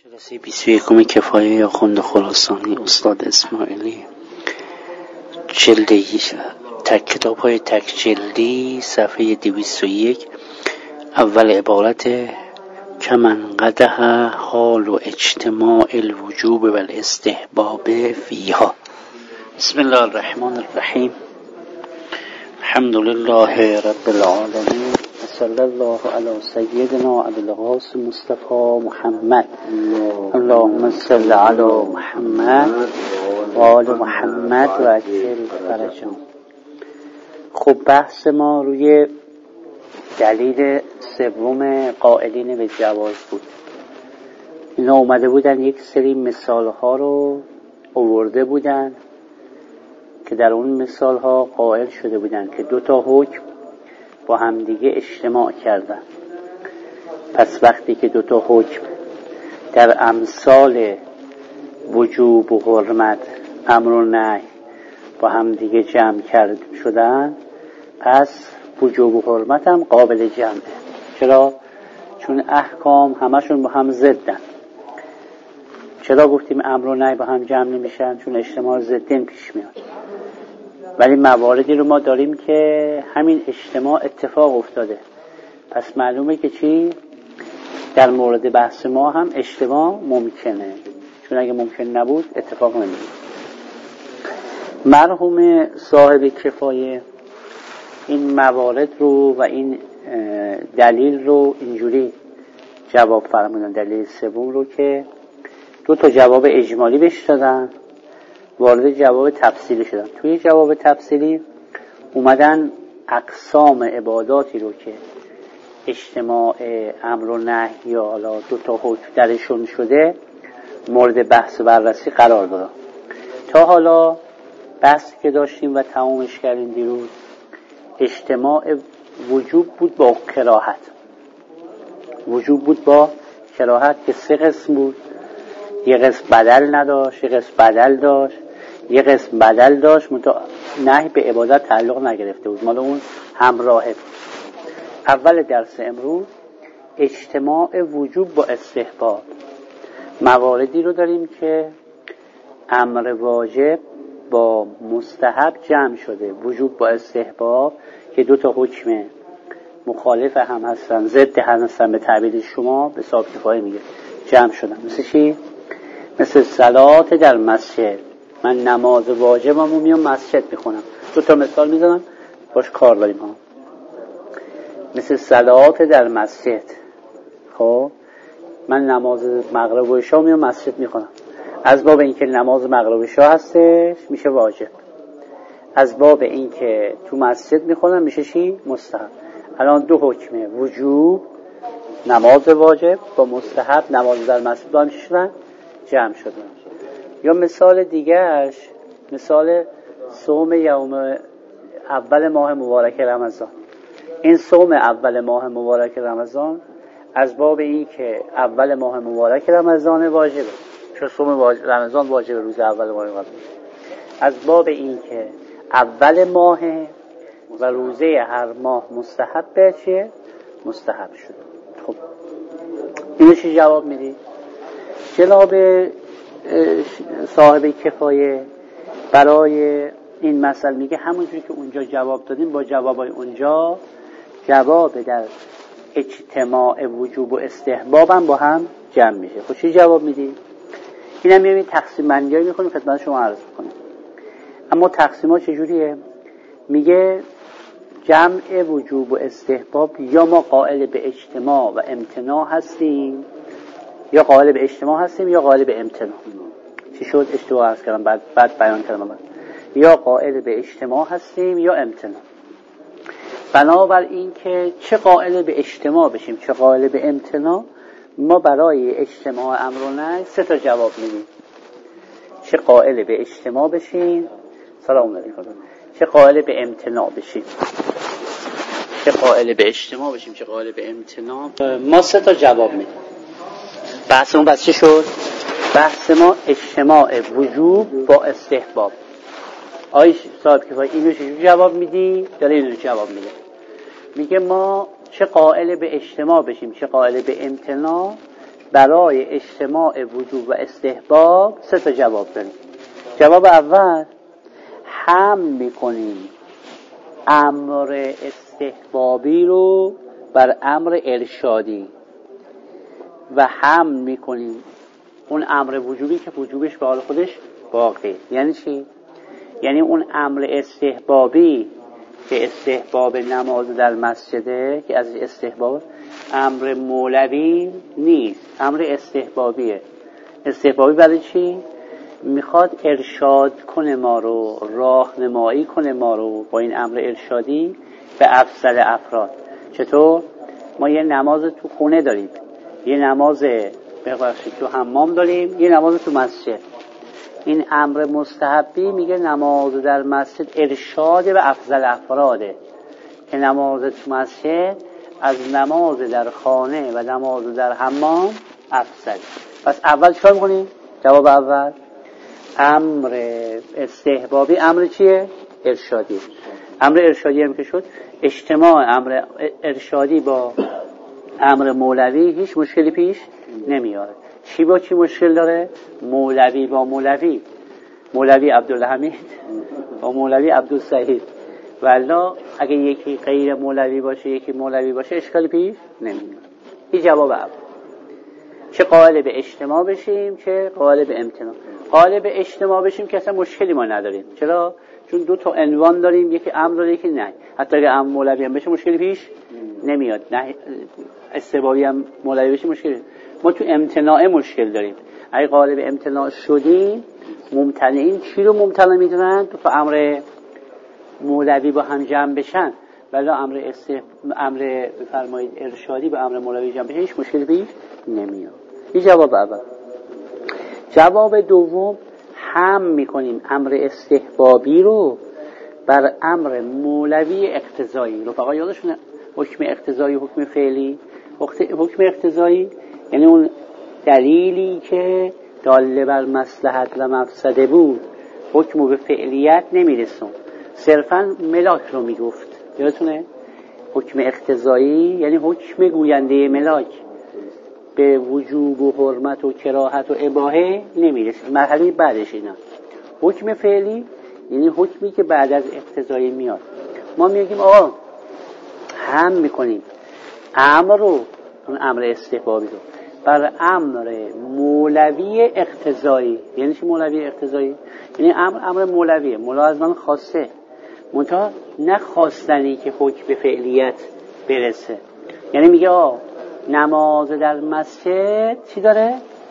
جلسه 21 کفایه آخوند خراسانی استاد اسماعیلی، جلد کتاب های تک جلدی، صفحه 201. اول عبارت کمن قدح حال و اجتماع الوجوب و الاستحباب فیها. بسم الله الرحمن الرحیم. الحمد لله رب العالمین، صلی الله علی سیدنا ابوالقاسم مصطفی محمد. اللهم صل علی محمد و آل محمد و عجل فرجهم. خب بحث ما روی دلیل سوم قائلین به جواز بود. اینا اومده بودن یک سری مثال ها رو آورده بودن که در اون مثال ها قائل شده بودن که دو تا حکم با همدیگه اجتماع کردن. پس وقتی که دو تا حکم در امثال وجوب و حرمت، امر و نهی با همدیگه جمع کرده شدن، پس وجوب و حرمت هم قابل جمعه. چرا؟ چون احکام همشون با هم ضدن. چرا گفتیم امر و نهی با هم جمع نمیشن؟ چون اجتماع ضدین پیش میاد. ولی مواردی رو ما داریم که همین اجتماع اتفاق افتاده. پس معلومه که چی؟ در مورد بحث ما هم اجتماع ممکنه، چون اگه ممکن نبود اتفاق نمیفته. مرحوم صاحب کفایه این موارد رو و این دلیل رو اینجوری جواب فرمودن. دلیل سوم رو که دو تا جواب اجمالی بهش دادن، وارد جواب تفصیلی شدن. توی جواب تفصیلی اومدن اقسام عباداتی رو که اجتماع امر و نهی یا حالا دو تا حکم درشون شده مورد بحث و بررسی قرار دادن. تا حالا بحثی که داشتیم و تمامش کردیم دیروز، اجتماع وجوب بود با کراهت. وجوب بود با کراهت که سه قسم بود. یه قسم بدل نداشت، یه قسم بدل داشت، یه قسم بدل داشت نهی به عبادت تعلق نگرفته بود، مال اون همراهه بود. اول درس امروز اجتماع وجوب با استحباب. مواردی رو داریم که امر واجب با مستحب جمع شده، وجوب با استحباب، که دو تا حکم مخالف هم هستن، ضد هم هستن به تعبیر شما، به صاحب کفایه میگه جمع شدن. مثل چی؟ مثل صلات در مسجد. من نماز واجبمو میام مسجد میخونم. دو تا مثال میزنم باش کار داریم ها. مثل صلات در مسجد. خب من نماز مغرب و عشا میام مسجد میخونم. از باب اینکه نماز مغرب و عشا هستش میشه واجب. از باب اینکه تو مسجد میخونم میشه چی؟ مستحب. الان دو حکمه، وجوب نماز واجب با مستحب نماز در مسجد با هم چی شدن؟ جمع شدن. یا مثال دیگهش، مثال صوم یوم اول ماه مبارک رمضان. این صوم اول ماه مبارک رمضان از باب این که اول ماه مبارک رمضان واجبه، چون صوم رمضان واجبه، روز اول ماه واجبه. از باب این که اول ماه و روزه هر ماه مستحبه، چیه؟ مستحب شده. خب اینو چی جواب میدی؟ جناب صاحب کفایه برای این مسئله میگه همونجوری که اونجا جواب دادیم با جوابای اونجا جواب در اجتماع وجوب و استحباب هم با هم جمع میشه. خب چی جواب میدی؟ اینم یه تقسیم بندی میکنیم خدمت شما عرض کنیم. اما تقسیم ها چجوریه؟ میگه جمع وجوب و استحباب یا ما قائل به اجتماع و امتناع هستیم، یا قائل به اجتماع هستیم یا قائل به امتناع. چی شد؟ اشتباه عرض کردم، بعد بیان کردم. یا قائل به اجتماع هستیم یا امتناع. بنابراین که چه قائل به اجتماع بشیم چه قائل به امتناع، ما برای اجتماع امر و نهی سه تا جواب میدیم. چه قائل به اجتماع بشیم، سلام علیکم، چه قائل به امتناع بشیم، چه قائل به اجتماع بشیم چه قائل به امتناع، ما سه تا جواب میدیم. بحثمون بس چی شد؟ بحث ما اجتماع وجوب با استحباب. آیش صاحب کفایه اینو چجوری جواب میدی؟ داره اینو جواب میده. میگه ما چه قائل به اجتماع بشیم چه قائل به امتناع، برای اجتماع وجوب و استحباب 3 جواب داریم. جواب اول، هم میکنیم امر استحبابی رو بر امر ارشادی و هم میکنیم اون امر وجوبی که وجوبش به حال خودش باقی. یعنی چی؟ یعنی اون امر استحبابی که استحباب نماز در مسجده که از استحباب، امر مولوی نیست، امر استحبابیه. استحبابی برای چی؟ میخواد ارشاد کنه ما رو، راهنمایی کنه ما رو با این امر ارشادی به افضل افراد. چطور؟ ما یه نماز تو خونه داریم، یه نماز تو حمام داریم، یه نماز تو مسجد. این امر مستحبی میگه نماز در مسجد ارشاد به افضل افراده که نماز تو مسجد از نماز در خانه و نماز در حمام افضل. پس اول چیکار می‌کنیم؟ جواب اول، امر استحبابی امر چیه؟ ارشادی. امر ارشادی هم که شد، اجتماع امر ارشادی با امر مولوی هیچ مشکلی پیش نمیاره. چی با چی مشکل داره؟ مولوی با مولوی، مولوی عبدالحمید با مولوی عبدالسعید. والله اگه یکی غیر مولوی باشه یکی مولوی باشه اشکالی پیش نمیاره. این جواب اول. چه قائل به اجتماع بشیم چه قائل به امتناع. قائل به اجتماع بشیم که اصلا مشکلی ما نداریم. چرا؟ چون 2 عنوان داریم، یکی امر داره یکی نه. حتی اگه امر مولوی هم بشه مشکلی پیش نمیاد، نه استحبابی هم مولوی بشه مشکلی. ما تو امتناع مشکل داریم. اگه قائل به امتناع شدیم، ممتنعین چی رو ممتنع میدونن؟ 2 امر مولوی با هم جمع بشن، ولی امر بفرمایید ارشادی با امر مولوی جمع بشه هیچ مشکلی پیش نمیاد. این جواب اول. جواب دوم، هم میکنیم امر استحبابی رو بر امر مولوی اقتضایی. رفقا یادشونه حکم اقتضایی حکم فعلی؟ حکم اقتضایی یعنی اون دلیلی که داله بر مصلحت و مفسده بود حکم به فعلیت نمیرسون، صرفا ملاک رو میگفت. یادتونه حکم اقتضایی یعنی حکم گوینده ملاک به وجوب و حرمت و کراهت و اباحه نمیرسید. مرحله بعدش اینا. حکم فعلی یعنی حکمی که بعد از اقتضایی میاد. ما میگیم آقا هم میکنیم امر رو، اون امر استحبابی رو بر امر مولوی اقتضایی. یعنی چی مولوی اقتضایی؟ یعنی امر مولویه، مولا از من خواسته، منتها نه خواستنی که حکم به فعلیت برسه. یعنی میگه نماز در مسجد چی داره؟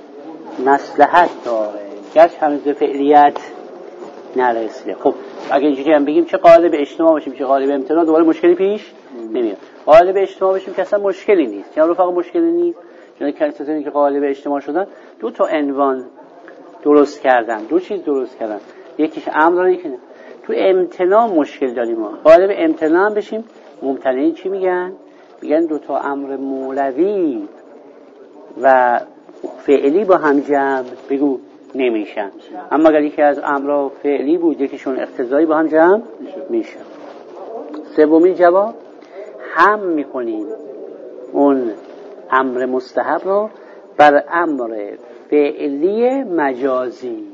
مصلحت داره، گرچه هنوز به فعلیت نرسیده. خب اگه اینجوری هم بگیم چه قائل به اجتماع باشیم چه قائل به امتناع، دوباره مشکلی پیش نمیاد. قائل به اجتماع باشیم که اصلا مشکلی نیست. یعنی رفقا مشکلی نیست. چون کسانی که قائل به اجتماع شدن 2 عنوان درست کردن، 2 چیز درست کردن، یکیش امر داره یکی نه. تو امتناع مشکل داریم ما. قائل به امتناع هم بشیم، ممتنعین چی میگن؟ میگن 2 امر مولوی و فعلی با هم جمع بگو نمیشن. اما اگر یکی از امر فعلی بود یکیشون اقتضایی با هم جمع میشن. سومین جواب، هم میکنیم اون امر مستحب رو بر امر فعلی مجازی.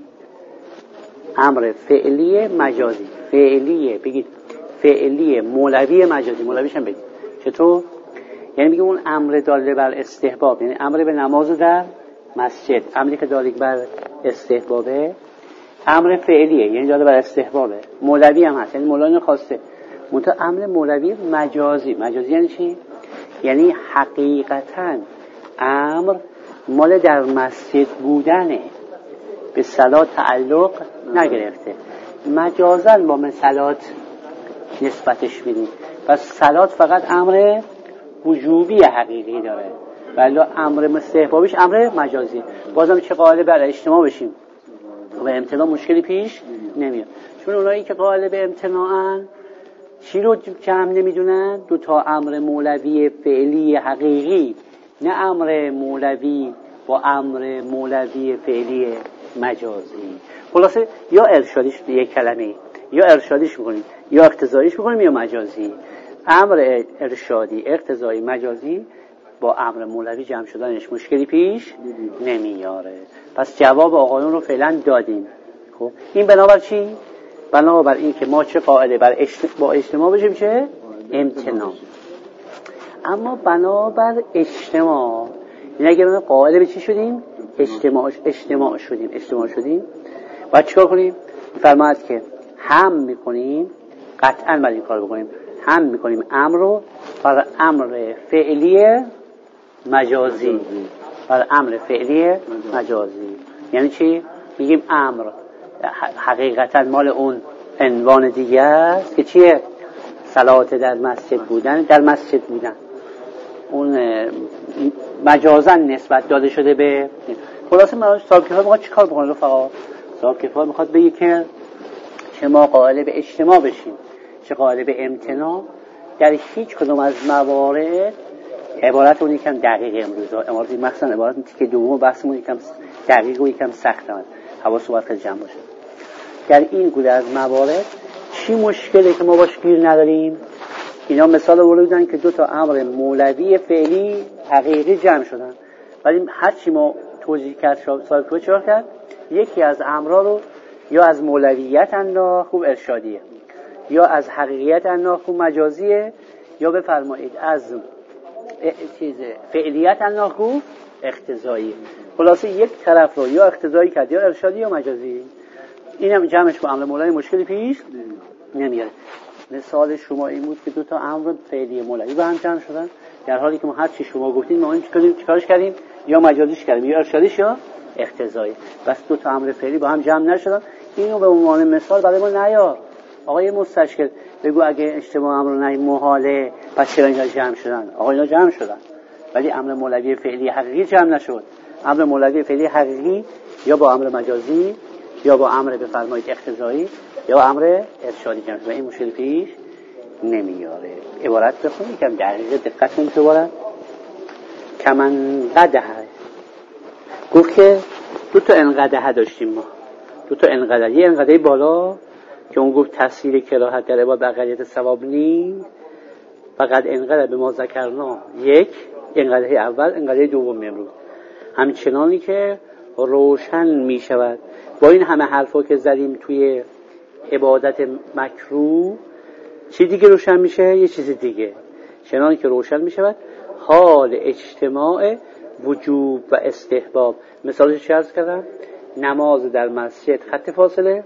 امر فعلی مجازی، فعلیه بگید فعلی مولوی مجازی. مولویش هم بگید چطور؟ یعنی میگه اون امر داله بر استحباب، یعنی امر به نماز در مسجد، امری که داله بر استحبابه امر فعلیه، یعنی داله بر استحبابه. مولوی هم هست، یعنی مولای خواسته. منتها امر مولوی مجازی. مجازی یعنی چی؟ یعنی حقیقتاً امر مال در مسجد بودنه، به صلات تعلق نگرفته، مجازاً با من صلات نسبتش میدیم. پس صلات فقط امر وجوبی حقیقی داره، ولی امر استحبابیش امر مجازی. بازم چه قائل به اجتماع بشیم و امتناع مشکلی پیش نمیاد. چون اونایی که قائل به امتناعن چی رو جمع نمیدونن؟ 2 امر مولوی فعلی حقیقی، نه امر مولوی با امر مولوی فعلی مجازی. خلاصه یا ارشادیش یک کلمه، یا ارشادیش میکنیم یا اقتضاییش میکنیم یا مجازی. امر ارشادی اقتضایی مجازی با امر مولوی جمع شدنش مشکلی پیش نمیاره. پس جواب آقایون رو فعلا دادیم. خب این بنابر چی؟ بنابر این که ما چه قاعده با اجتماع بشیم چه؟ امتناع. اما بنابر اجتماع، این اگر ما قاعده به چی شدیم؟ اجتماع شدیم. باید چیکار کنیم؟ فرماید که هم میکنیم، قطعا باید این کار بکنیم، هم میکنیم امر رو بر امر فعلی مجازی. یعنی چی؟ میگیم امر حقیقتا مال اون عنوان دیگه است که چیه؟ صلات در مسجد بودن. اون مجازا نسبت داده شده به. خلاصه صاحب کتاب میخواد چیکار بکنه؟ فقط صاحب کتاب میخواد بگه که چه ما قائل به اجتماع بشیم چه قائل به امتناع، در هیچ کدوم از موارد عبارت اون یکم دقیق امروز مثلا عبارت که دوم بحثمون یکم دقیق و یکم سخت است، حواس باید خیلی جمع باشه. در این گونه از موارد چی مشکلی که ما باش گیر نداریم؟ اینا مثال آورده بودن که دو تا امر مولوی فعلی حقیقی جمع شدن، ولی هر چی ما توضیح کرد صاحب چیکار کرد؟ یکی از امرها رو یا از مولویت انداخت خوب ارشادیه، یا از حقیقیت انداخت خوب مجازیه، یا بفرمایید از فعلیت انداخت خوب اقتضایی. خلاصه یک طرف رو یا اقتضایی کرد یا ارشادی یا مجازی. اینم جمعش با امر مولوی مشکلی پیش نمیاره. مثال شما این بود که دو تا امر فعلی مولوی با هم جمع شدن، در حالی که ما هر چی شما گفتین ما این چیکارش کردیم؟ یا مجازیش کردیم یا ارشادیش یا اقتضایی. بس دو تا امر فعلی با هم جمع نشدن. اینو به عنوان مثال برای ما نیار. آقای مستشکل بگو اگه اجتماع امر نه محاله پس چرا اینا جمع شدن؟ آقا اینا جمع شدن ولی امر مولوی فعلی حقیقی جمع نشد. امر مولوی فعلی حقیقی یا با امر مجازی یا با امر بفرمایید اقتضایی یا امر ارشادی جمع شد و این مشکل پیش نمیاره. عبارت بخونید یکم دقیق دقت کنید. عبارت کمن قده گفت که دو تا انقده داشتیم ما، دو تا انقده، یه انقده بالا که اون گفت تفسیر کراهت در عباد بقیت ثواب نیست، فقط انقده به ما ذکرنا یک انقده اول انقده دوم امروز همچنانی که روشن می شود با این همه حرفا که زدیم توی عبادت مکروه. چی دیگه روشن میشه؟ یه چیز دیگه، چنانی که روشن می شود حال اجتماع وجوب و استحباب. مثالش چی عرض کردم؟ نماز در مسجد خط فاصله،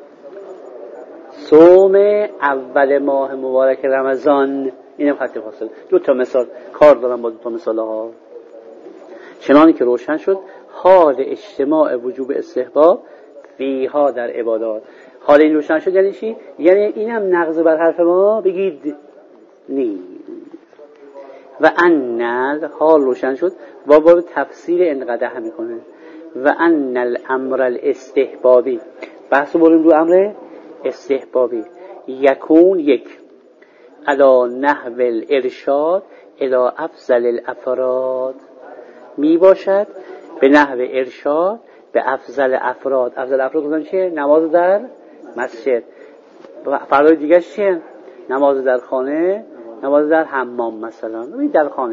صوم اول ماه مبارک رمضان اینم خط فاصله. دو تا مثال کار دارم با دو تا مثال ها. چنانی که روشن شد حال اجتماع وجوب استحباب فیها در عبادات. حال این روشن شد یعنی چی؟ یعنی اینم نقض بر حرف ما بگید نی. و ان حال روشن شد و با تفسیر انقدر هم میکنه. و ان الامر الاستحبابی بحثو بریم رو امر استحبابی یکون یک علا نحو الارشاد الی افضل الافراد می باشد به نحو ارشاد به افضل افراد. افضل افراد گفتن چیه؟ نماز در مسجد. فرای دیگه چیه؟ نماز در خانه، نماز در حمام مثلا، در خانه.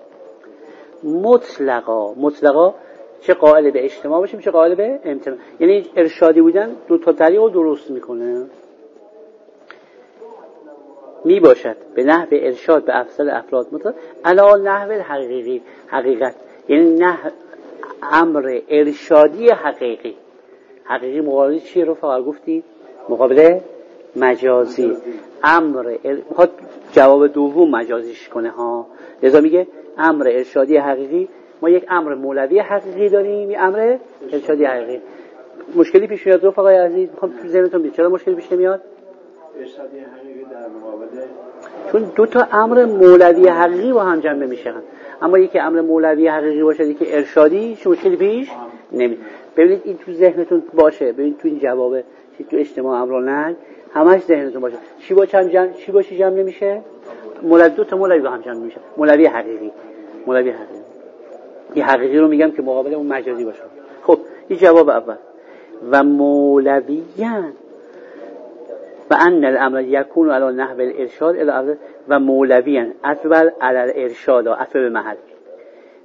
مطلقا چه قائل به اجتماع باشیم چه قائل به امتناع. یعنی ارشادی بودن دو تا طریق رو درست میکنه. می باشد به نحو ارشاد به افضل افراد مطلق علا نحو حقیقی حقیقت، یعنی امر ارشادی حقیقی. حقیقی مقابل چیه رو فقط گفتی؟ مقابل مجازی. امر میخواد جواب دوم مجازیش کنه ها، لذا میگه امر ارشادی حقیقی. ما یک امر مولوی حقیقی داریم، یک امر ارشادی حقیقی. مشکلی پیش میاد رفقا عزیز؟ میخوام تو ذهنتون بیاد چرا مشکلی پیش نمیاد؟ ارشادی حقیقی در مقابل، چون دو تا امر مولوی حقیقی با هم جمع میشن. اما یکی امر مولوی حقیقی باشه یکی ارشادی، چه مشکلی پیش نمیاد. ببینید این تو ذهنتون باشه. ببینید تو این جواب تو اجتماع امر و نهی همش ذهنتون باشه. چی با چند جمع، چی با چی جمع نمیشه؟ مولوی، دو تا مولوی با هم جمع میشه. مولوی حقیقی. این حقیقی رو میگم که مقابل اون مجازی باشه. خب این جواب اول. و مولویان و ان الامر یکون علی نحو الارشاد الی و مولویان عطف بر علی الارشاد، عطف به محل.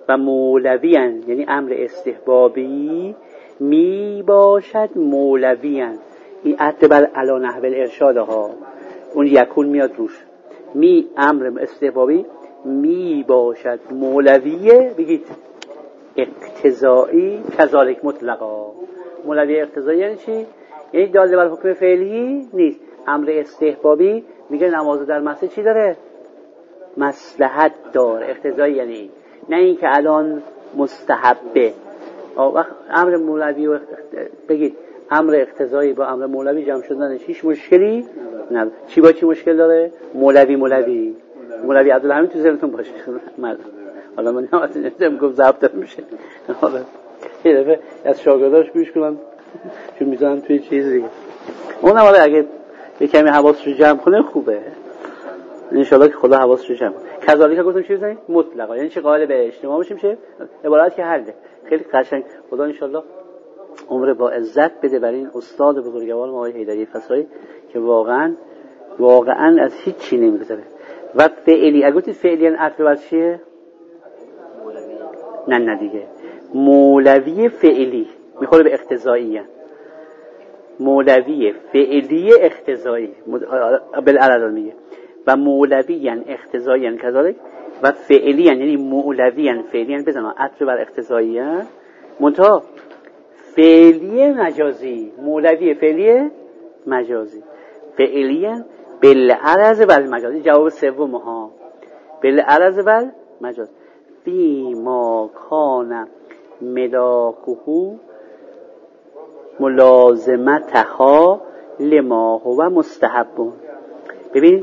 و مولویان یعنی امر استحبابی می باشد مولویان. این عطف بر علی نحو الارشاد ها، اون یکون میاد روش. می امر استحبابی می باشد مولویه، بگید اقتضایی کذالک مطلقا. مولوی اقتضایی یعنی چی؟ یعنی داله بر حکم فعلی نیست. امر استحبابی میگه نماز در مسجد چی داره؟ مصلحت داره. اقتضایی یعنی این، نه این که الان مستحبه. وقت امر مولوی و بگید امر اقتضایی با امر مولوی جمع شدنش هیچ مشکلی نه. چی با چی مشکل داره؟ مولوی عبدالحمید تو ذهنتون باشه. حالا من نمیدونم گفت ضبط میشه. حالا یه دفعه از شاگرداش گوش کنم چون میذارم توی چیز دیگه. اونم حالا اگه یه کمی حواس رو جمع کنه خوبه. انشالله که خدا حواس رو جمع کنه. کذالک گفتم چی بزنید؟ مطلقا یعنی چه قائل به اجتماع بشیم چه؟ عبارت که حله. خیلی قشنگ. خدا انشالله عمر با عزت بده برای این استاد بزرگوار ما آقای حیدری فسایی که واقعا از هیچ چی نمیگذره. و فعلی اگه گفتید فعلی یعنی عطف بر چیه؟ نه دیگه مولوی فعلی میخوره به اقتضایی. مولوی فعلی اقتضایی بالعرض میگه و مولوی یعنی اقتضایی یعنی کذالک و فعلی یعنی مولوی یعنی فعلی یعنی بزنم عطف بر اقتضایی منتها فعلی مجازی. مولوی فعلی مجازی فعلی بالعرض و المجاز. جواب سوم ها بالعرض و المجاز فی ما کان ملاکه ملازمتها لما هو مستحب. ببین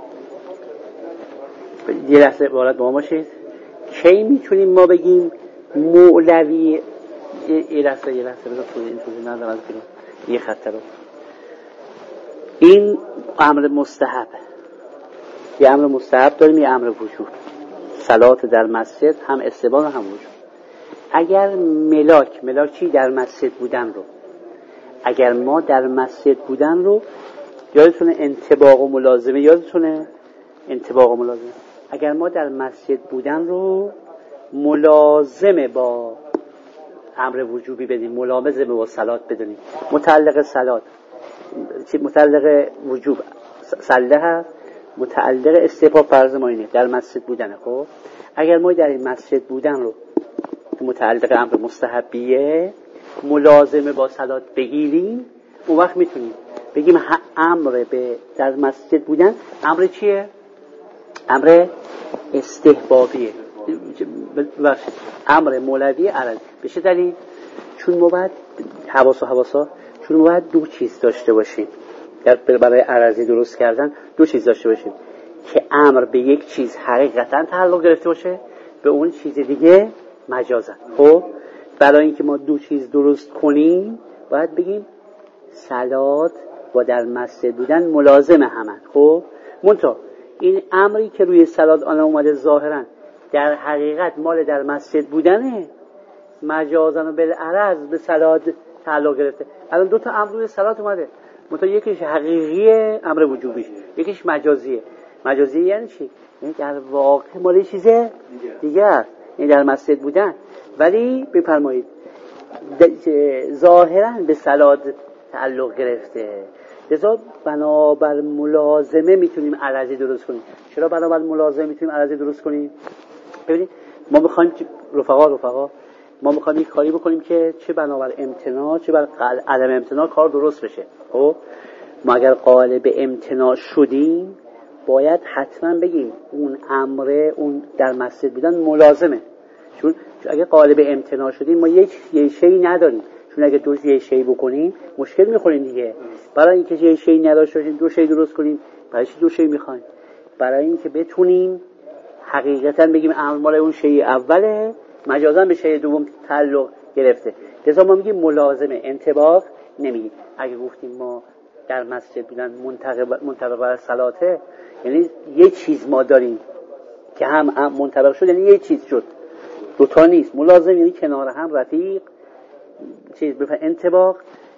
یه لحظه عبارت با ما باشید. کی میتونیم ما بگیم مولوی؟ یه لحظه بذار این توضیح ندارم از بیرون یه خط رو. این امر مستحب، یه امر مستحب داریم، یه امر وجوب. صلات در مسجد هم استحباب هم وجوب. اگر ملاک چی؟ در مسجد بودن رو. اگر ما در مسجد بودن رو یادتونه انطباق و ملازمه اگر ما در مسجد بودن رو ملازمه با امر وجوبی بدیم، ملازمه با صلات بدونیم. متعلق صلات متعلق وجوب صله هست، متعلق استحباب فرض ما اینه در مسجد بودن. خب اگر ما در این مسجد بودن رو متعلق امر مستحبیه ملازمه با صلات بگیریم، اون وقت میتونیم بگیم امر به در مسجد بودن امر چیه؟ امر استحبابیه، امر مولوی عرض. به چه دلیل؟ چون ما باید چون ما باید دو چیز داشته باشیم برای عرضی درست کردن. دو چیز داشته باشیم که امر به یک چیز حقیقتا تعلق گرفته باشه، به اون چیز دیگه مجازا. خب برای اینکه ما دو چیز درست کنیم باید بگیم صلات با در مسجد بودن ملازم همن. خب منتها این امری که روی صلات آن اومده ظاهرا در حقیقت مال در مسجد بودنه، مجازا و بالعرض به صلات تعلق گرفته. الان دو تا امر روی صلات اومده، منتها یکیش حقیقیه امر وجوبیش، یکیش مجازیه. مجازی یعنی چی؟ یعنی در واقع مال چیز دیگه است، یعنی در مسجد بودن ولی بفرمایید ظاهرا به صلات تعلق گرفته. لذا بنابر ملازمه میتونیم عرضی درست کنیم. چرا بنابر ملازمه میتونیم عرضی درست کنیم؟ ببینید ما میخوایم رفقا ما میخوایم یک کاری بکنیم که چه بنابر امتناع چه بر عدم امتناع کار درست بشه. خب ما اگر قائل به امتناع شدیم باید حتما بگیم اون امره اون در مسجد بودن ملازمه. چون اگه قائل به امتناع شدیم ما یه شیء نداریم، چون اگه درست یه شیء بکنیم مشکل میخوریم دیگه. برای اینکه یه شیء نداشته باشیم دو شیء درست کنیم، برای چی دو شیء میخوایم؟ برای اینکه بتونیم حقیقتا بگیم امر مال اون شیء اوله، مجازا به شیء دوم تعلق گرفته. لذا ما میگیم ملازمه، انطباق نمیگیم. اگه گفتیم ما در مسجد بودن منطبق بر صلاته، یعنی یه چیز ما داریم که هم منطبق شد، یعنی یه چیز شد، دوتا نیست. ملازم یعنی کنار هم رفیق چیز بفهم انطباق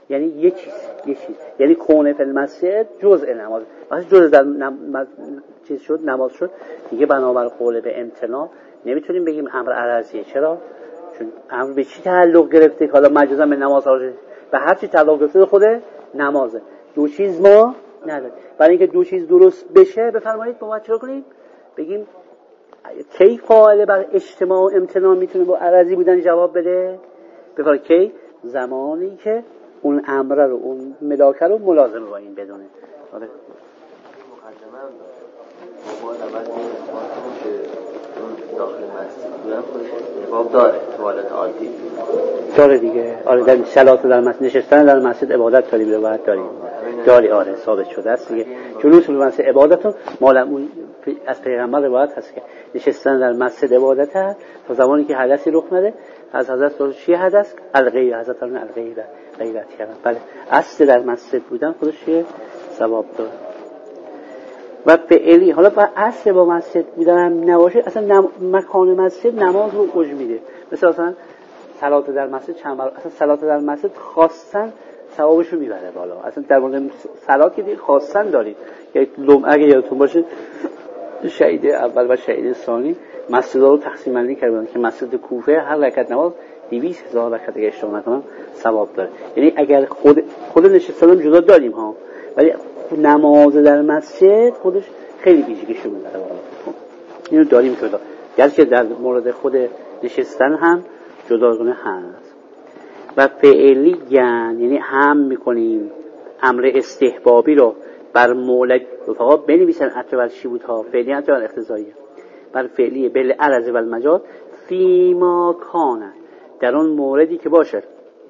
یعنی یه چیز یعنی کون فی المسجد جزء نماز. وقتی جزء در چیز شد نماز شد دیگه بنابر قول به امتناع نمیتونیم بگیم امر عرضیه. چرا؟ چون امر به چی تعلق گرفته؟ حالا مجازا به نماز به هر چی تعلق گرفته خود نمازه. دو چیز ما نداریم. برای اینکه دو چیز درست بشه بفرمایید ما چرا کنیم؟ بگیم کی قائل بر اجتماع امتناع میتونه با عرضی بودن جواب بده؟ بفرمایید کی؟ زمانی که اون امر رو اون ملاکه رو ملازمه با این بدونه. مقدمه هم ما نباید که اون داخل مسجد بودن خودش اتفاق داره توالت عادی داره دیگه. آره در صلات در مسجد نشستن در مسجد عبادت داریم روایت داریم داری. آره ثابت شده است دیگه. جلوس در مسجد عبادتون مالمون از پیغمبر روایت هست که نشستن در مسجد عبادت هست تا زمانی که حدثی رخ نده. از حضرت چیه حدث؟ الغیبه. حضرت الغیبه غیبت کردن. بله اصل در مسجد بودن خودش ثواب داره. و فعلی حالا با اصل با مسجد بودن هم نباشه اصلا مکان مسجد نماز رو اوج میده. مثلا صلات در مسجد چند بار اصلا صلات در مسجد خواستن ثوابش رو میبره بالا. اصلا در مورد صلات که دیگه خواستن دارید که اگه یادتون باشه شهید اول و شهید ثانی مسجدها رو تقسیم بندی کردن که مسجد کوفه هر رکعت نماز 200,000 رکعت اگه اشتباه نکنم ثواب داره. یعنی اگر خود نشستن هم جدا داریم ها، ولی نماز در مسجد خودش خیلی ویژگیشو میبره بالا. اینو داریم جدا. گرچه در مورد خود نشستن هم جداگانه هست. و فعلی یعنی هم میکنیم امر استحبابی رو بر مولد رفقا بنویسن اتبال چی بود ها. فعلی اتبال اقتضایی بر فعلی بل عرض و المجاز فیما کانه در اون موردی که باشد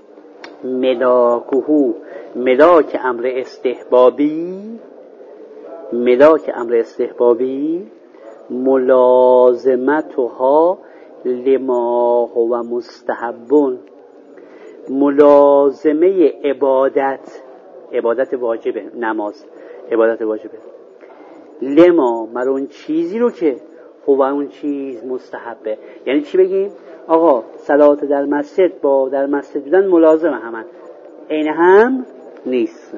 ملاکهو ملاک امر استحبابی ملازمتها لما هو مستحبون. ملازمه عبادت واجبه، نماز عبادت واجبه. لما مر اون چیزی رو که هو اون چیز مستحبه. یعنی چی بگیم؟ آقا صلات در مسجد با در مسجد بودن ملازمه همن، عین هم نیست.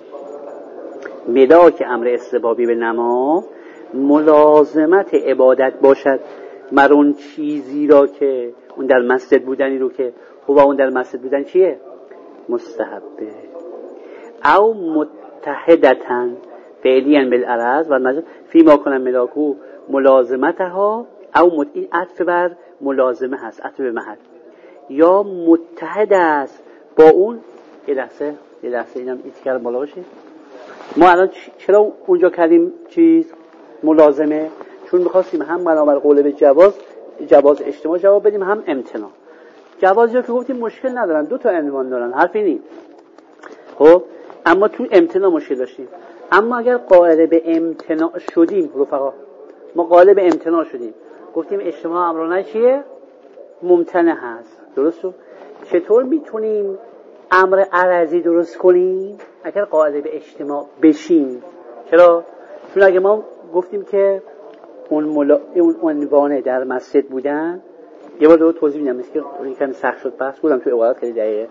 ملاک امر استحبابی به نماز ملازمت عبادت باشد مر اون چیزی را که اون در مسجد بودنی رو که هو اون در مسجد بودن چیه؟ مستحبه. او متحدتن فعلیاً بالعرض و المجاز فیما کنن ملاکو ملازمتها او این عطف بر ملازمه هست، عطف به محل. یا متحد است با اون. یه لحظه اینم ایتکر بالا باشه. ما الان چرا اونجا کردیم چیز ملازمه؟ چون می‌خواستیم هم بنابر قول به جواز اجتماع جواب بدیم، هم امتناع. جواز رو که گفتیم مشکل ندارن، 2 تا عنوان دارن، حرفی نیست. خب اما تو امتناع مشکل داشتیم. اما اگر قائل به امتناع شدیم رفقا، ما قائل به امتناع شدیم گفتیم اجتماع امرانه چیه؟ ممتنع هست. درسته؟ چطور میتونیم امر عرضی درست کنیم اگر قائل به اجتماع بشیم؟ چرا؟ چون اگه ما گفتیم که اون عنوانه در مسجد بودن، یه بار دو توضیح میدم مثل که یکم سخت شد بحث بودم تو عبارت خیلی دقیقه.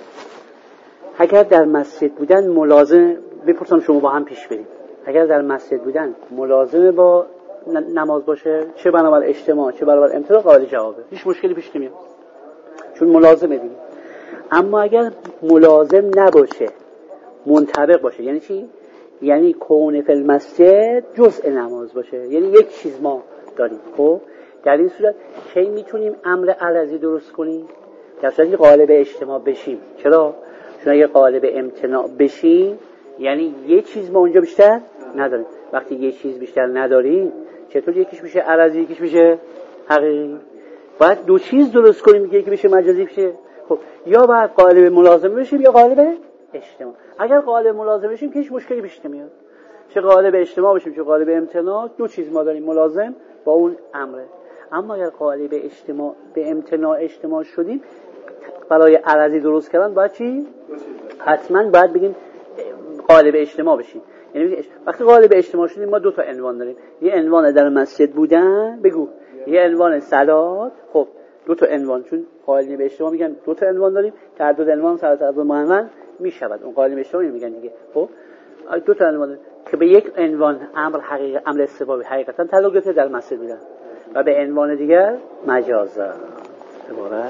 اگر در مسجد بودن ملازم بپرسم شما با هم پیش بریم، اگر در مسجد بودن ملازم با نماز باشه چه بنابر اجتماع چه بنابر امتناع قابل جوابه، هیچ مشکلی پیش نمیاد چون ملازمه دیگه. اما اگر ملازم نباشه منطبق باشه، یعنی چی؟ یعنی کون فی المسجد جزء نماز باشه، یعنی یک چیز ما داریم. خب در این صورت کی میتونیم امر عرضی درست کنیم؟ در صورتی که قائل به اجتماع بشیم. چرا؟ چون اگه قائل به امتناع بشیم یعنی یک چیز ما اونجا بیشتر نداریم. وقتی یک چیز بیشتر نداریم چطور یکیش میشه عرضی یکیش میشه حقیقی؟ باید 2 چیز درست کنیم که یکی بشه مجازی بشه. خب یا باید قائل به ملازمه بشیم یا قائل به اجتماع. اگر قائل به ملازمه بشیم که هیچ مشکلی پیش نمیاد. چه قائل به اجتماع بشیم چه قائل به امتناع، 2 چیز ما داریم، ملازم با اون امره. اما اگر قائل به اجتماع به امتناع اجتماع شدیم برای عرضی درست کردن باید چی؟ حتما باید بگیم قائل به اجتماع بشیم. یعنی وقتی قائل به اجتماع شدیم ما 2 تا عنوان داریم، یه عنوان در مسجد بودن بگو، یه عنوان صلات. خب 2 تا عنوان، چون قائل به اجتماع میگن 2 تا عنوان داریم، تعدد عنوان تعدد معنون میشود. اون قائل اشتباهی میگن دیگه. خب دو تا عنوان که به یک عنوان امر استحبابی حقیقتا تعلق گرفته در مسجد بودن و به عنوان دیگر مجازا عبارت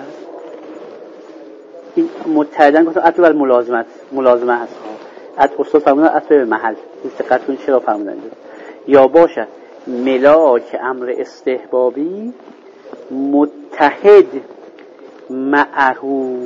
این متعدن گفتم عطف بر ملازمه هست. استاد فرمودن عطف به محل دقت کنید چرا فرمودن یا باشد ملاک امر استحبابی متحد معهو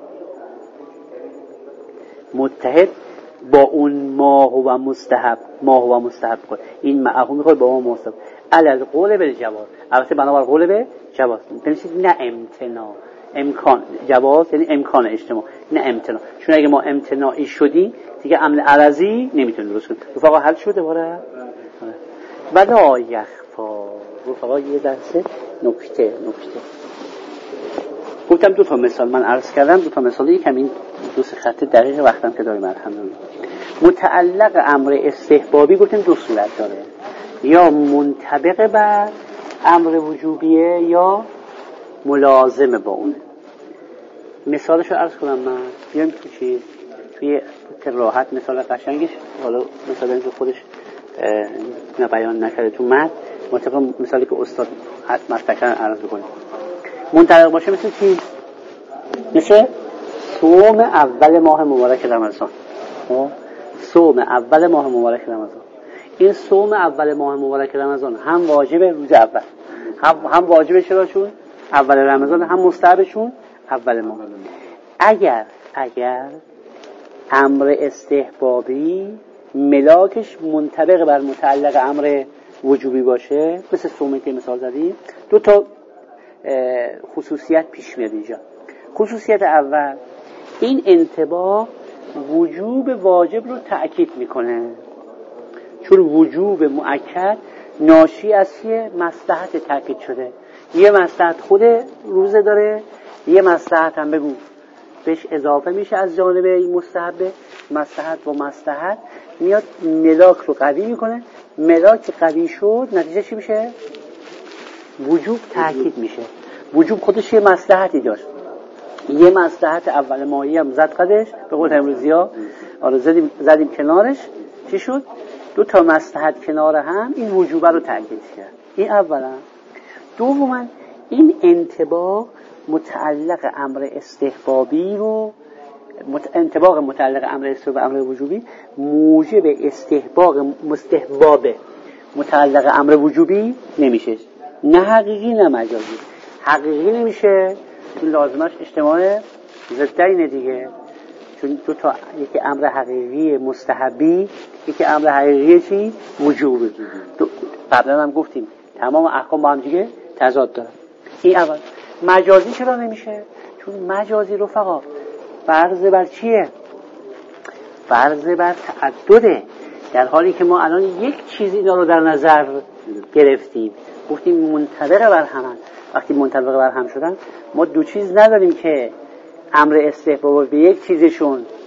متحد با اون ما هو مستحب کن. این معهو میخواد با اون مستحب علل قول به جواز. البته بنابر قول به جواز بنویسید نه امتناع. امکان جواز یعنی امکان اجتماع نه امتناع. چون اگه ما امتناعی شدیم دیگه عمل عرضی نمیتونیم درست کنیم. رفقا حل شده باره ولا یخفا. رفقا یه درس نکته گفتم دو تا مثال من عرض کردم. دو تا مثال یکم این دو سه خط دقیق وقتم که داریم الحمدلله. متعلق امر استحبابی گفتیم دو صورت داره، یا منطبق بر امر وجوبیه یا ملازم با اونه. مثالش رو عرض کنم من بیایم تو چیز توی راحت مثال قشنگش حالا مثلا که خودش بیان نکرده تو متن مطابق مثالی که استاد مستقل عرض بکنه منطبق باشه. مثل چی؟ مثل صوم اول ماه مبارک رمضان. صوم اول ماه مبارک رمضان. این صوم اول ماه مبارک رمضان هم واجب روز اول هم واجب چرا چون اول رمضان، هم مستحب چون اول ماه. اگر امر استحبابی ملاکش منطبق بر متعلق امر وجوبی باشه مثل صومی که مثال زدیم، دو تا خصوصیت پیش میاد اینجا. خصوصیت اول این انطباق وجوب واجب رو تأکید میکنه، چون وجوب مؤکد ناشی از یه مصلحت تأکید شده. یه مصلحت خود روزه داره، یه مصلحت هم بگو بهش اضافه میشه از جانب این مستحبه. مصلحت با مصلحت میاد ملاک رو قوی میکنه. ملاک قوی شد نتیجه چی میشه؟ وجوب تأکید میشه. وجوب خودش یه مصلحتی داشت، یه مصلحت اول ماهی هم زد قدش به قول امروزی ها آره زدیم کنارش. چی شد؟ دو تا مصلحت کنار هم این وجوب رو تأکید کرد. این اولا. دوما این انطباق متعلق امر استحبابی رو انطباق متعلق امر استحباب امر وجوبی موجب استحباب متعلق امر وجوبی نمیشه، نه حقیقی نه مجازی. حقیقی نمیشه چون لازمش اجتماع ضدین دیگه، چون دو تا یکی امر حقیقی مستحبی یکی امر حقیقی چی؟ وجوبی. قبلا هم گفتیم تمام احکام با هم دیگه تضاد داره. این اول. مجازی چرا نمیشه؟ چون مجازی رفقا فرض بر چیه؟ فرض بر تعدده، در حالی که ما الان یک چیزی اینا رو در نظر گرفتیم گفتیم منطبق بر هم. وقتی منطبق بر هم شدن ما دو چیز نداریم که امر استحباب به یک چیزش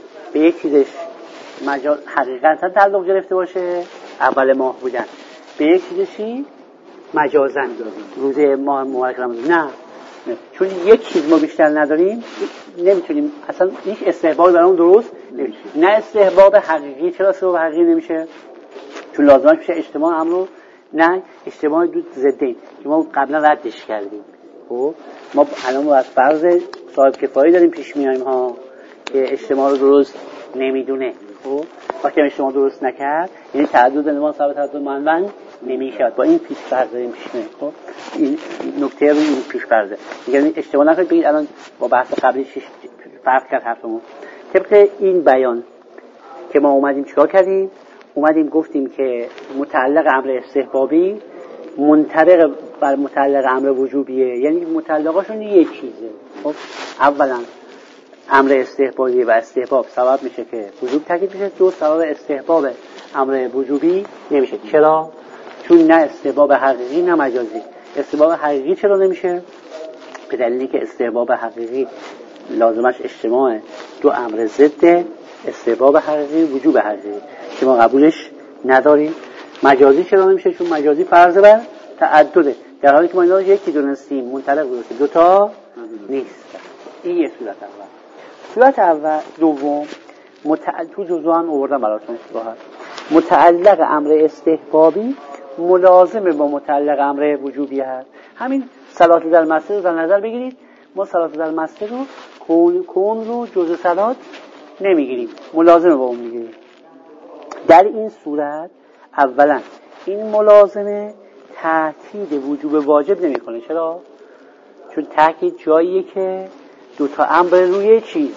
حقیقتا تعلق گرفته باشه اول ماه بودن، به یک چیزشی مجازن روز ماه مبارک رمضان. نه چون یک چیز ما بیشتر نداریم نمیتونیم اصلا هیچ استحباب برامون درست نمیشه. نه استحباب حقیقی. چرا استحباب حقیقی نمیشه؟ چون لازمش میشه اجتماع امر، نه اجتماع دو ضدین که ما قبلا ردش کردیم. خب ما الان از فرض صاحب کفایی داریم پیش میایم ها که اجتماع رو درست نمیدونه. خب وقتی اجتماع درست نکرد یعنی تعدد نماز ثابت تعدد منون نمیشه. با این پیش فرض داریم پیش میایم. خب این نکته رو این پیش فرضه. یعنی اجتماع نکنید بگید الان با بحث قبلی فرق کرد حرفمون. طبق این بیان که ما اومدیم چیکار کردیم؟ اومدیم گفتیم که متعلق امر استحبابی منطبق بر متعلق امر وجوبیه، یعنی متعلقاشون یک چیزه. خب اولا امر استحبابی و استحباب سبب میشه که وجوب تاکید بشه. دو سبب استحباب امر وجوبی نمیشه. چرا؟ چون نه استحباب حقیقی نه مجازی. استحباب حقیقی چرا نمیشه؟ به دلیلی که استحباب حقیقی لازمش اجتماع دو امر ضد استحباب حقیقی وجوب حقیقی که ما قبولش نداریم. مجازی چرا نمیشه؟ چون مجازی فرض بر تعدده، در حالی که ما اینا رو یکی دونستیم منطلق بودیم دو تا نیست. این یه صورت اول. صورت اول. دوم تو جزوه هم آوردم براتون راحت. متعلق امر استحبابی ملازم با متعلق امر وجوبی هست. همین صلات در مسجد رو در نظر بگیرید. ما صلات در مسجد رو کون رو جزء صلات نمیگیریم، ملازمه با اون میگیریم. در این صورت اولا این ملازمه تأکید وجوب واجب نمیکنه. چرا؟ چون تأکید جاییه که دوتا امر روی چیز،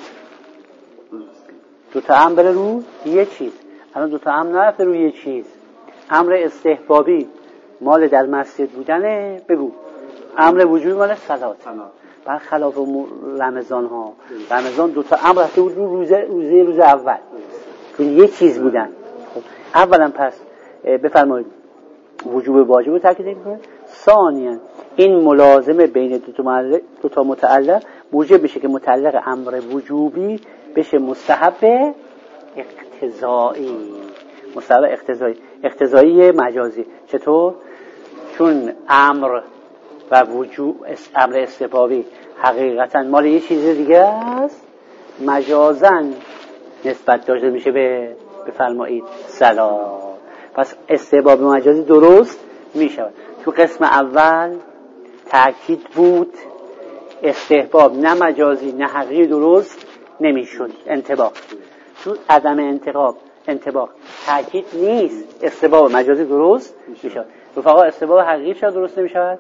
دوتا امر روی یه چیز. الان دوتا امر نرفته روی یه چیز. امر استحبابی مال در مسجد بودنه، بگو امر وجوبی مال صلات. برخلاف رمضان ها، رمضان دوتا امر رفته بود روز اول، چون یه چیز بودن. خب اولا پس بفرمایید وجوب واجب رو تاکید می‌کنه. ثانیاً این ملازمه بین دوتا متعلق موجب بشه که متعلق امر وجوبی بشه مستحب اقتضایی. مستحب اقتضایی مجازی. چطور؟ چون امر و وجوب، امر استحبابی حقیقتا مال یه چیز دیگه است، مجازاً نسبت داشته میشه به بفرمایید صلات. پس استحباب مجازی درست میشود. تو قسم اول تأکید بود، استحباب نه مجازی نه حقیقی درست نمیشد. انطباق تو عدم انطباق تأکید نیست، استحباب مجازی درست میشود. رفقا استحباب حقیقی چرا درست نمیشود؟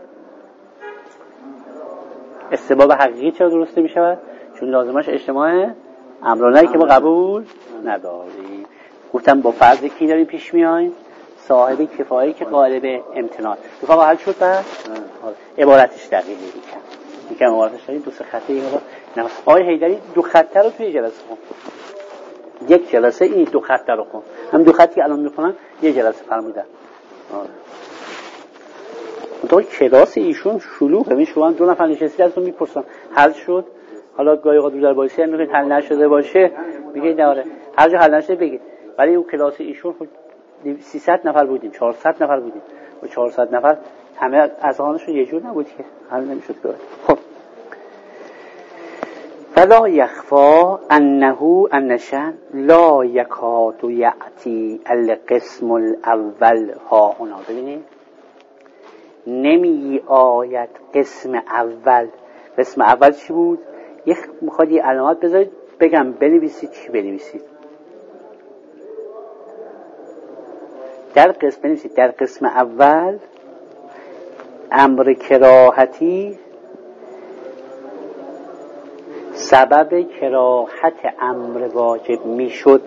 استحباب حقیقی چرا درست نمیشود؟ چون لازمش اجتماع امرانه‌ای که ما قبول نداریم. گفتم با فرض کی داریم پیش میایم؟ صاحب کفایه‌ای که قائل به امتناع. رفقا حل شد بعد؟ عبارتش دقیق یکم عبارتش داریم دو سه خطه این نه. آقای حیدری دو خطه رو توی جلسه خون. یک جلسه این دو خطه رو خون. هم دو خطی که الان میخونن یه جلسه فرمودن. تو کلاس ایشون شلوغه. ببین شما دو نفر نشستید ازتون میپرسن حل شد؟ حالا گاهی اوقات در بایسی میگید حل نشده باشه، میگید نه هر جا حل نشده بگید. ولی اون کلاس ایشون 300 نفر بودیم، 400 نفر بودیم. و 400 نفر همه اذهانشون یه جور نبود که حل نمیشد که. خب فلا یخفا انه انشان لا یکاد یأتی القسم الاول ها هنا. ببینید نمی آید قسم اول. قسم اول چی بود؟ میخواد یه علامت بذارید بگم بنویسید. چی بنویسید؟ بنویسید در قسم اول امر کراهتی سبب کراهت امر واجب میشد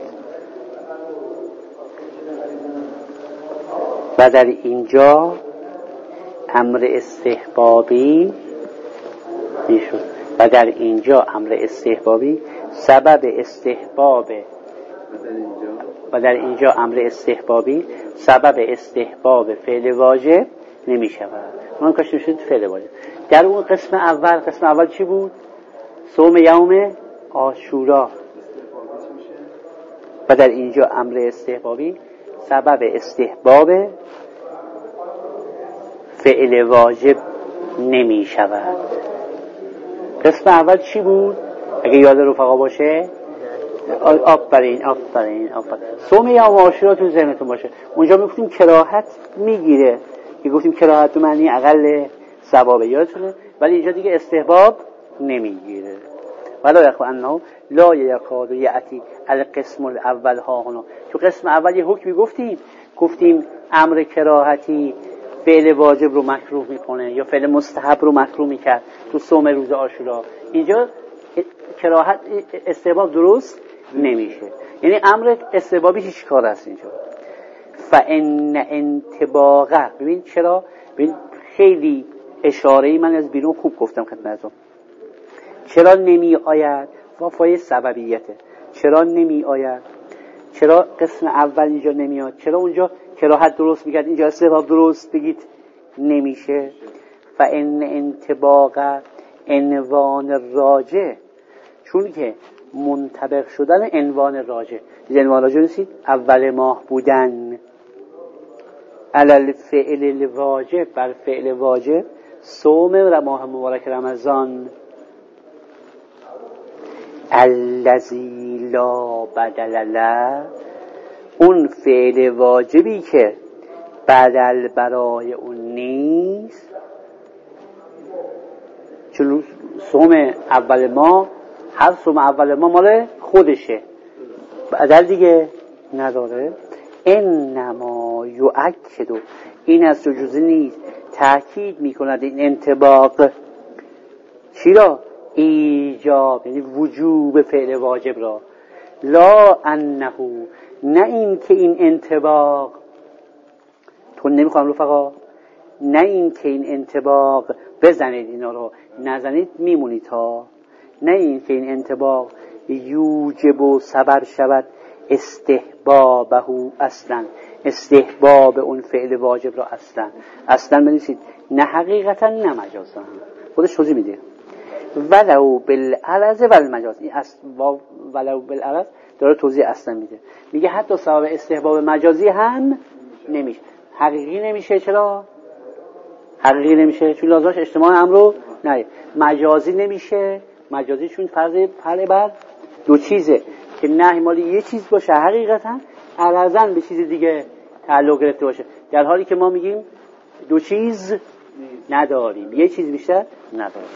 و در اینجا امر استحبابی میشد و در اینجا امر استحبابی سبب استحباب و در اینجا امر استحبابی سبب استحباب فعل واجب نمی شود. من کاش میشد فعل واجب. در اون قسم اول چی بود؟ صوم یوم عاشورا. و در اینجا امر استحبابی سبب استحباب فعل واجب نمی شود. قسم اول چی بود؟ اگه یاد رفقا باشه آفرین صوم یوم عاشورا تو ذهنتون باشه. اونجا میگفتیم کراهت میگیره که گفتیم کراهت به معنی اقل ثوابه، یادتونه؟ ولی اینجا دیگه استحباب نمیگیره. ولا یخفا انه لا یکاد یأتی القسم الاول ها هنا. تو قسم اول یه حکمی گفتیم امر کراهتی فعل واجب رو مکروه میکنه یا فعل مستحب رو مکروه میکرد تو صوم روز عاشورا. اینجا کراهت استحباب درست نمیشه، یعنی امر استحبابی هیچ کار هست اینجا. فان انطباقه. ببین چرا؟ ببین خیلی اشاره‌ای من از بیرون خوب گفتم خدمتتون. چرا نمی آید؟ وافای سببیته. چرا نمی آید؟ چرا قسم اول اینجا نمیاد؟ چرا اونجا کراهت درست میگرد اینجا استحباب درست بگید نمیشه؟ فان انطباقه عنوان راجع، چون که منطبق شدن عنوان راجع. عنوان راجع نیست اول ماه بودن علل فعل الواجب، بر فعل واجب صوم ماه مبارک رمضان الذی لا بدل له، اون فعل واجبی که بدل برای اون نیست، چون سوم اول ما، هر سوم اول ما مال خودشه، بدل دیگه نداره. انما یؤکد، این از جزئی نیست، تأکید میکند این انطباق چی را؟ ایجاب، یعنی وجوب فعل واجب را. لا انه، نه این که این انطباق، تو نمیخوام رفقا، نه این که این انطباق بزنید اینا رو، نزنید میمونید ها، نه این که این انطباق یوجب و سبب شود استحبابه اصلا، استحباب اون فعل واجب را اصلا بنویسید، نه حقیقتا نه مجازا، خودش توضیح میده. ولو بالعرض والمجاز، این ولو بالعرض داره توضیح اصلا میده، میگه حتی سبب استحباب مجازی هم نمیشه، حقیقی نمیشه. چرا حقیقی نمیشه؟ چون لازمش اجتماع امرو نه. مجازی نمیشه، مجازی چون فرع بر دو چیزه که نهی مالی یه چیز باشه حقیقتا، عرضاً به چیز دیگه تعلق گرفته باشه، در حالی که ما میگیم دو چیز نداریم، یه چیز بیشتر نداریم.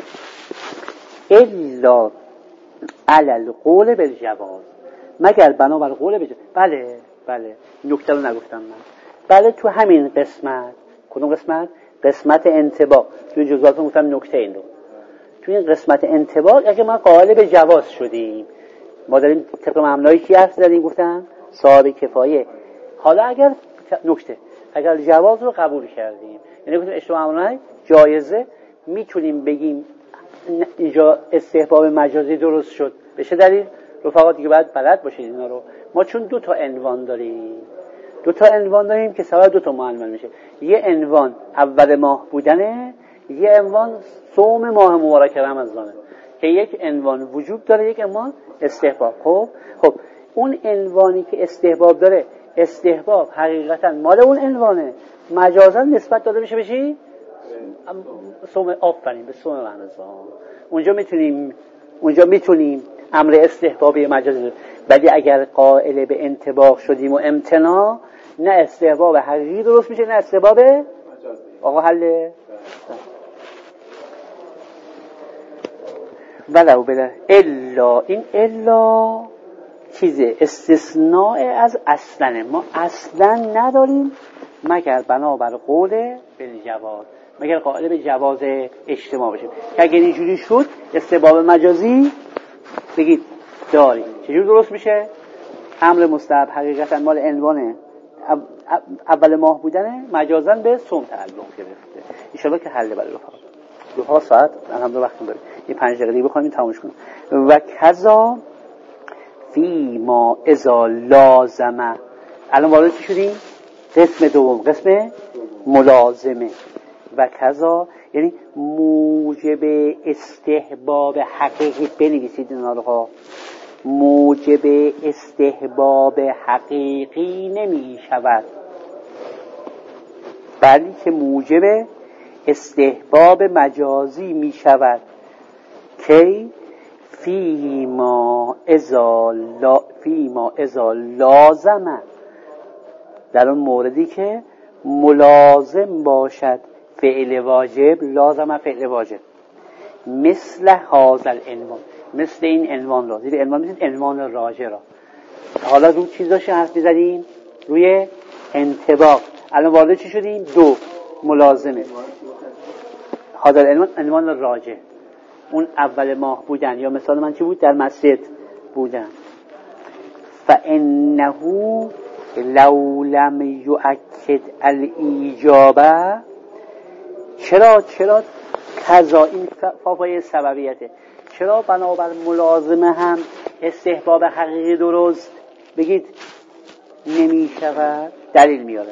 الا علی القول بالجواز، مگر بنابر قول بالجواز. بله نکته رو نگفتم من. بله تو همین قسمت، کدوم قسمت؟ قسمت انطباق. تو جزئیات گفتم نکته این رو. تو این قسمت انطباق اگه ما قائل به جواز شدیم، ما داریم طبق مبنای کی حرف زدیم؟ گفتم صاحب کفایه. حالا اگر نکته، اگر جواز رو قبول کردیم، یعنی گفتیم اجتماع امرای جایزه، میتونیم بگیم اینجا استحباب مجازی درست شد. به چه دلیل؟ رفقا دیگه باید بلد باشید اینا رو. ما چون دو تا عنوان داریم که سبب دو تا معلم میشه. یه عنوان اول ماه بودنه، یه عنوان صوم ماه مبارک رمضانه، که یک عنوان وجوب داره، یک عنوان استحباب. خب اون عنوانی که استحباب داره، استحباب حقیقتا مال اون عنوانه، مجازا نسبت داده بشه بشی صوم آفرین به صوم رمضان. اونجا میتونیم امر استحبابی مجازی، ولی اگر قائل به انطباق شدیم و امتناع، نه استحباب حقیقی درست میشه نه استحباب مجازی. آقا حله؟ ولو بله الا، این الا چیزه استثناء از اصلا، ما اصلا نداریم مگر بنابر قول بالجواز، مگر قائل به جواز اجتماع بشیم. که اگر اینجوری شد استحباب مجازی بگید داریم. چجور درست میشه؟ امر مستحب حقیقتا مال عنوانه اول ماه بودنه، مجازاً به صوم تعلق گرفته. ان شاءالله که حل بله رفقا. 2 ساعت الحمدلله وقت داریم، این 5 دقیقه دیگه بخوایم تمامش کنیم. و کذا فی ما اذا لازمه، الان وارد چی شدیم؟ قسم دوم، قسم ملازمه. و کذا یعنی موجب استحباب حقیقی، بنویسید اینا رو. موجب استحباب حقیقی نمی شود، بلکه موجب استحباب مجازی می شود. کی؟ فیما اذا لازمه، در اون موردی که ملازم باشد فعل واجب، لازمه فعل واجب، مثل هذا العنوان، مثل این عنوان را. زیر عنوان می‌ذارید عنوان راجع را. حالا رو چیزاش حرف می‌زدیم، روی انطباق. الان وارد چی شدیم؟ 2 ملازمه. هذا العنوان عنوان راجع، اون اول ماه بودن، یا مثال من چی بود؟ در مسجد بودن. فانه لو لم یؤکد الایجابه، چرا کذا، این فاوای سببیته، چرا بنابر ملازمه هم استحباب حقیقی درست بگید نمی شود؟ دلیل میاره.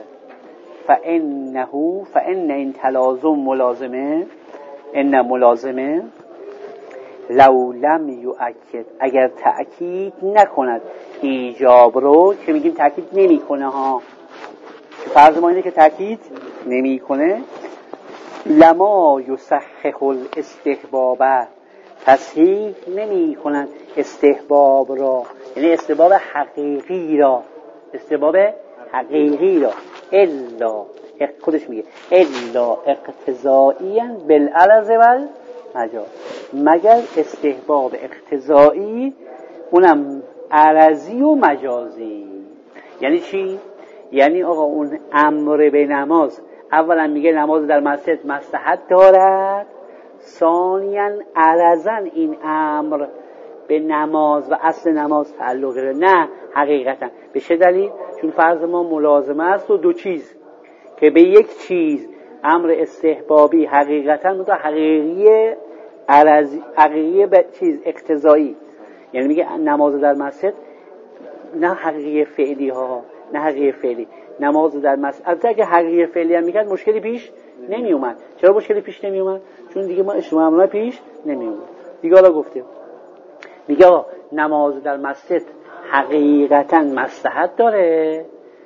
فان این تلازم ملازمه، ان ملازمه لو لم یؤکد، اگر تأکید نکند ایجاب رو، که میگیم تأکید نمی کنه ها، فرض ما اینه که تأکید نمی کنه، لما یصحح الاستحباب، تصحیح نمی کنند استحباب را، یعنی استحباب حقیقی را، استحباب حقیقی را، الا خودش میگه الا اقتضائیاً بالعرض والمجاز، مگر استحباب اقتضایی اونم عرضی و مجازی. یعنی چی؟ یعنی آقا اون امر به نماز اولا میگه نماز در مسجد مصلحت دارد، ثانیاً عرضاً این امر به نماز و اصل نماز تعلق داره، نه حقیقتا. به چه دلیل؟ چون فرض ما ملازمه است و دو چیز که به یک چیز امر استحبابی حقیقتا متو حقیقی عرضی، حقیقی به چیز اقتضایی. یعنی میگه نماز در مسجد نه حقیقی فعلی ها، نه حقیقی فعلی نماز در مسجد. البته اگه حقیقی فعلی هم میگن مشکلی پیش نمی اومد. چرا مشکلی پیش نمی اومد؟ چون دیگه ما اجتماع پیش نمی اومد دیگه. حالا گفتیم میگه نماز در مسجد حقیقتا مصلحت داره،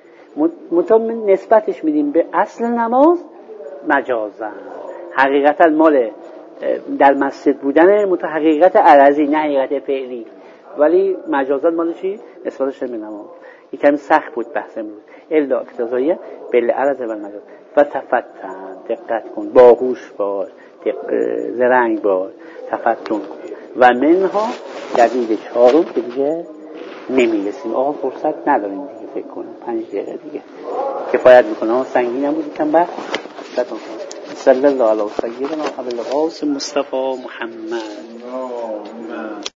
نسبتش میدیم به اصل نماز مجازا، حقیقتا مال در مسجد بودن حقیقت عرضی نه حقیقت فعلی، ولی مجازا مال چی؟ نسبتش به نماز. این کمی سخت بود بحثمون. الا اقتضاییه بالعرض و المجاز. و تفتن، دقت کن، باهوش باش، زرنگ باش، تفتن کن. و منها دلیل چهارم که دیگه نمیرسیم، آقا فرصت نداریم دیگه، فکر کنم 5 دقیقه دیگه کفایت میکنه. سنگین هم بود کم بحث. صلی الله علیه و سیدنا ابوالقاسم مصطفی محمد.